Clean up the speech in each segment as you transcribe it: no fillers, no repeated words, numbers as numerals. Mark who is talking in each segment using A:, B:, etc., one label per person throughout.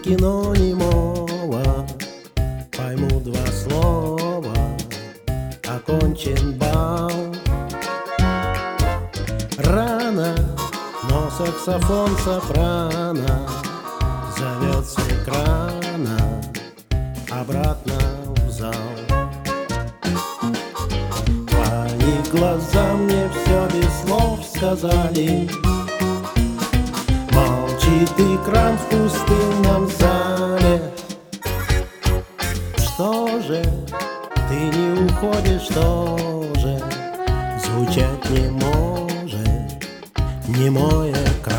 A: кино немого пойму два слова: окончен бал. Рано, но саксофон сопрано зовет с экрана обратно в зал. Твои глаза мне все без слов сказали. Молчит экран в пустынном зале. Что же, ты не уходишь тоже? Звучать не может немой экран.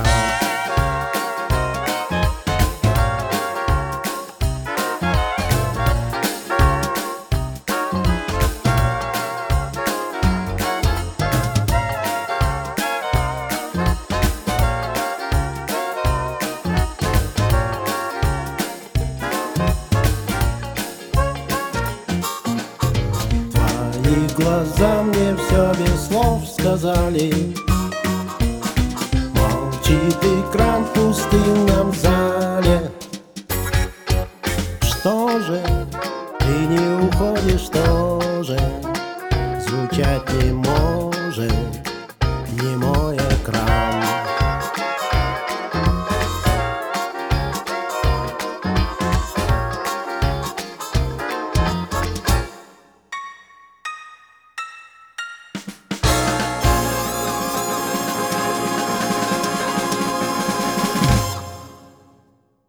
A: Твои глаза мне все без слов сказали. Молчит экран